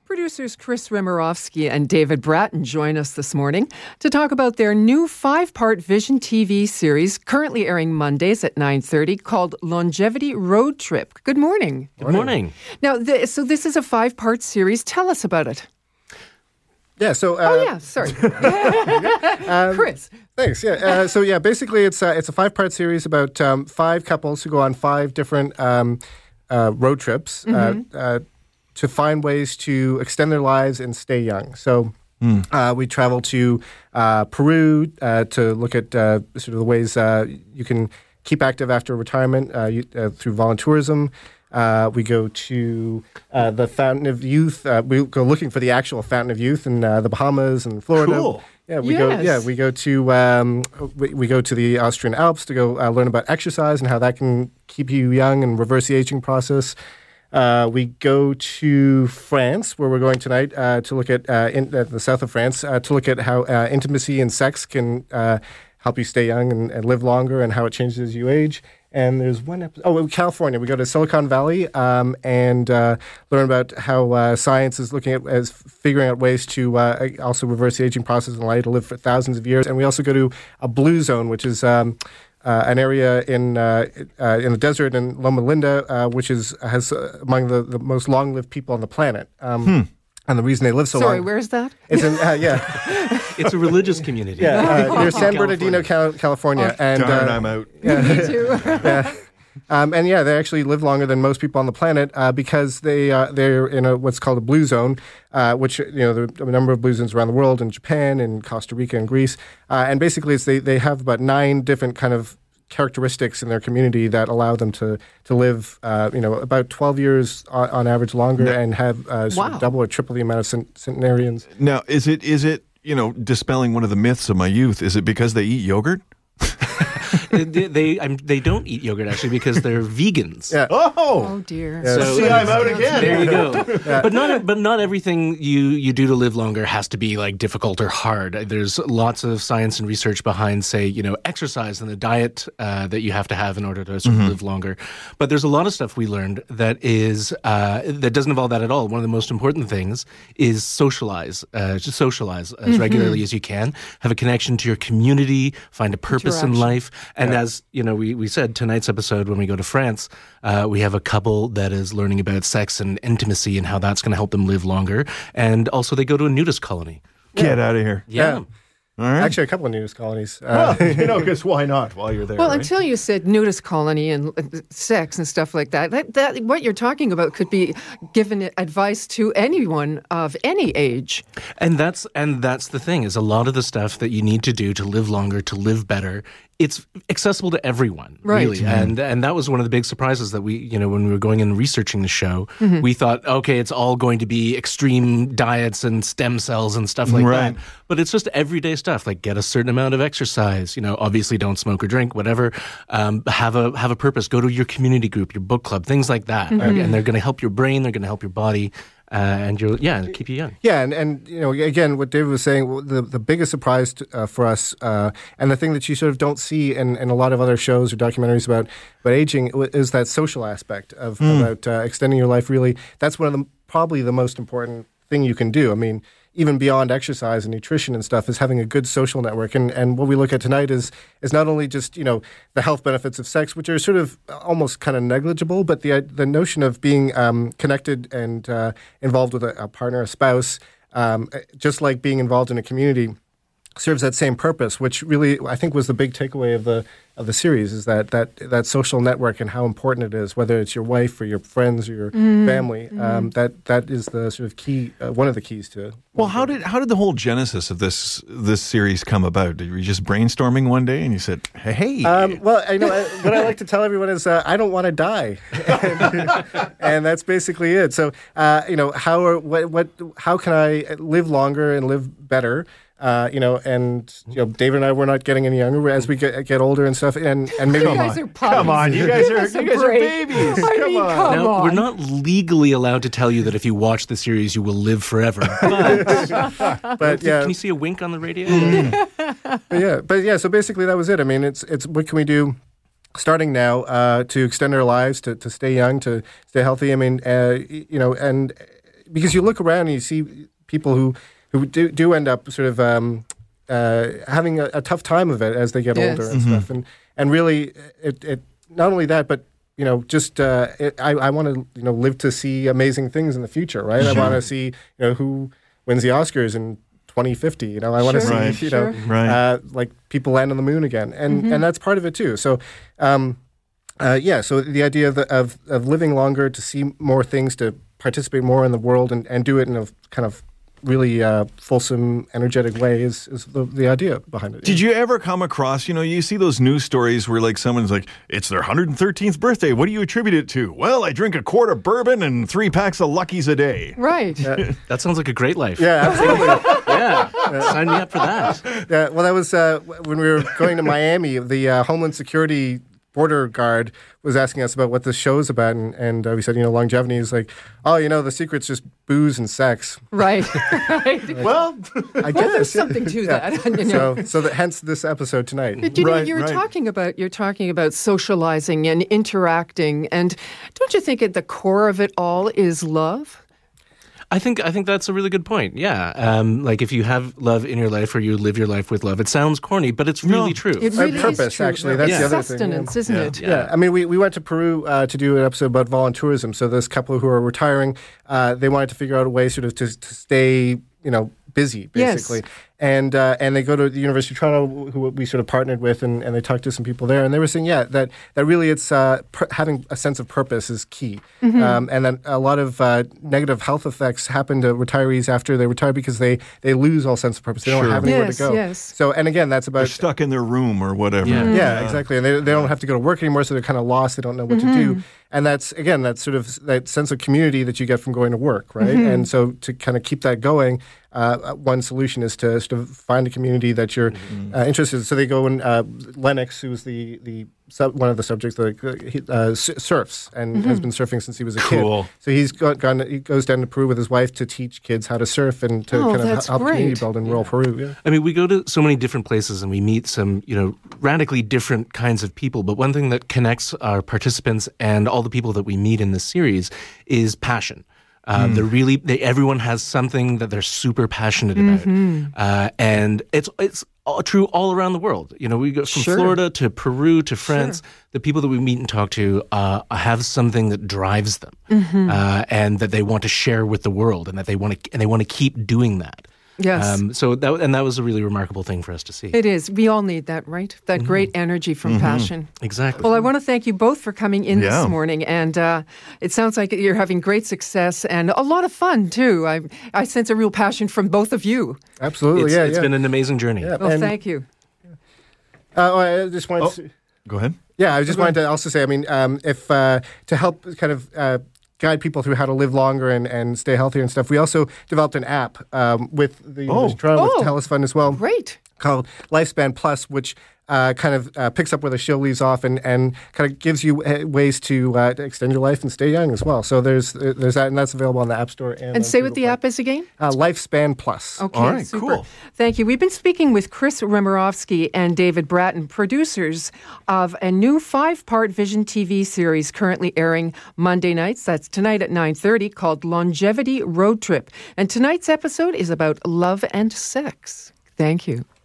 Producers Chris Rimorowski and David Bratton join us this morning to talk about their new 5-part Vision TV series currently airing Mondays at 9:30 called Longevity Road Trip. Good morning. Good morning. Now, so this is a 5-part series. Tell us about it. Yeah, so... sorry. Chris. Thanks, yeah. Basically it's a 5-part series about 5 couples who go on 5 different road trips to find ways to extend their lives and stay young. So we travel to Peru to look at sort of the ways you can keep active after retirement through volunteerism. We go to the Fountain of Youth. We go looking for the actual Fountain of Youth in the Bahamas and Florida. Cool. Yeah, we go to the Austrian Alps to go learn about exercise and how that can keep you young and reverse the aging process. We go to France, where we're going tonight, to look at the south of France, to look at how intimacy and sex can help you stay young and live longer, and how it changes as you age. And there's one episode. California. We go to Silicon Valley and learn about how science is looking at figuring out ways to also reverse the aging process and allow you to live for thousands of years. And we also go to a blue zone, which is an area in the desert in Loma Linda, which has among the most long-lived people on the planet. And the reason they live so long... Sorry, where's that? It's in, It's a religious community. Near San Bernardino, California. And, darn, I'm out. Me too. They actually live longer than most people on the planet because they're in what's called a blue zone, which there are a number of blue zones around the world, in Japan, in Costa Rica, and Greece. And basically, they have about 9 different kind of characteristics in their community that allow them to live, about 12 years on average longer and have sort of double or triple the amount of centenarians. Now, is it dispelling one of the myths of my youth? Is it because they eat yogurt? They don't eat yogurt, actually, because they're vegans. Yeah. Oh dear. Yeah. So, See, I'm out again. There you go. But not everything you do to live longer has to be like difficult or hard. There's lots of science and research behind, say, exercise and the diet that you have to have in order to sort of live longer. But there's a lot of stuff we learned that doesn't involve that at all. One of the most important things is socialize. Just socialize as regularly as you can. Have a connection to your community. Find a purpose in life. And as we said, tonight's episode, when we go to France, we have a couple that is learning about sex and intimacy and how that's going to help them live longer. And also they go to a nudist colony. Get out of here. Yeah. All right. Actually, a couple of nudist colonies. Because why not while you're there? Well, right? until you said nudist colony and sex and stuff like that, that what you're talking about could be given advice to anyone of any age. And that's the thing, is a lot of the stuff that you need to do to live longer, to live better, it's accessible to everyone, really. Mm-hmm. And that was one of the big surprises that we, when we were going and researching the show, we thought, okay, it's all going to be extreme diets and stem cells and stuff like that. But it's just everyday stuff, like get a certain amount of exercise, obviously don't smoke or drink, whatever. Have a purpose, go to your community group, your book club, things like that. And they're going to help your brain, they're going to help your body. And keep you young. Yeah, and again, what David was saying, the biggest surprise for us, and the thing that you sort of don't see in a lot of other shows or documentaries about aging, is that social aspect of about extending your life. Really, that's one of probably the most important thing you can do. I mean, even beyond exercise and nutrition and stuff, is having a good social network. And what we look at tonight is not only just, the health benefits of sex, which are sort of almost kind of negligible, but the notion of being connected and involved with a partner, a spouse, just like being involved in a community, serves that same purpose, which really, I think, was the big takeaway of the series, is that social network and how important it is, whether it's your wife or your friends or your family. That is the sort of key, one of the keys to. Well, how did the whole genesis of this series come about? Were you just brainstorming one day and you said, "Hey"? What I like to tell everyone is, I don't want to die, and that's basically it. So, how can I live longer and live better? David and I, we're not getting any younger as we get older and stuff. And maybe you guys are puppies. Come on, you guys are babies. Come on. Now, we're not legally allowed to tell you that if you watch the series, you will live forever. But yeah, can you see a wink on the radio? So basically that was it. I mean, it's what can we do starting now to extend our lives, to stay young, to stay healthy. I mean, and because you look around and you see people who do end up sort of having a tough time of it as they get older and stuff, and really it not only that, but just I want to live to see amazing things in the future, right? I want to see who wins the Oscars in 2050. I want to see like people land on the moon again, and that's part of it too. So. So the idea of living longer, to see more things, to participate more in the world, and do it in a kind of really fulsome, energetic way is the idea behind it. Did you ever come across, you see those news stories where like someone's like, it's their 113th birthday. What do you attribute it to? Well, I drink a quart of bourbon and 3 packs of Luckies a day. Right. That sounds like a great life. Yeah, absolutely. Sign me up for that. Yeah, well, that was when we were going to Miami, the Homeland Security border guard was asking us about what this show's about, and we said, longevity is like, the secret's just booze and sex. Right. Well, I get there's something to that. So hence this episode tonight. You're talking about socializing and interacting, and don't you think at the core of it all is love? I think that's a really good point. Yeah, like if you have love in your life or you live your life with love, it sounds corny, but it's really true. It really purpose, is true. Actually, that's the other sustenance, thing. Isn't it? Yeah. I mean, we went to Peru to do an episode about volunteerism. So this couple who are retiring, they wanted to figure out a way sort of to stay, busy, basically. Yes. And they go to the University of Toronto, who we sort of partnered with, and they talked to some people there, and they were saying, that really it's having a sense of purpose is key, and then a lot of negative health effects happen to retirees after they retire because they lose all sense of purpose. They don't have anywhere to go. Yes. So, and again, that's about they're stuck in their room or whatever. Yeah, exactly, and they don't have to go to work anymore, so they're kind of lost. They don't know what to do. And that's sort of that sense of community that you get from going to work, right? And so to kind of keep that going, one solution is to sort of find a community that you're interested in. So they go and Lennox, who's one of the subjects, surfs and has been surfing since he was a kid. So he goes down to Peru with his wife to teach kids how to surf and to kind of help community build in rural Peru. Yeah. I mean, we go to so many different places and we meet some, radically different kinds of people. But one thing that connects our participants and all the people that we meet in this series is passion. Everyone has something that they're super passionate about, and it's true all around the world. We go from Florida to Peru to France. The people that we meet and talk to have something that drives them, and that they want to share with the world, and that they want to keep doing that. Yes. That was a really remarkable thing for us to see. It is. We all need that, right? That great energy from passion. Exactly. Well, I want to thank you both for coming in this morning. And it sounds like you're having great success and a lot of fun, too. I sense a real passion from both of you. Absolutely, It's been an amazing journey. Yeah, well, thank you. I just wanted to... Go ahead. Yeah, I just wanted to also say, I mean, if to help kind of... guide people through how to live longer and stay healthier and stuff. We also developed an app with the University of Toronto, with TELUS Fund as well. Great. Called Lifespan Plus, which kind of picks up where the show leaves off and kind of gives you ways to extend your life and stay young as well. So there's that, and that's available on the App Store. And say what the app is again? Lifespan Plus. Okay, all right, super. cool. Thank you. We've been speaking with Chris Remorowski and David Bratton, producers of a new 5-part Vision TV series currently airing Monday nights. That's tonight at 9:30, called Longevity Road Trip. And tonight's episode is about love and sex. Thank you.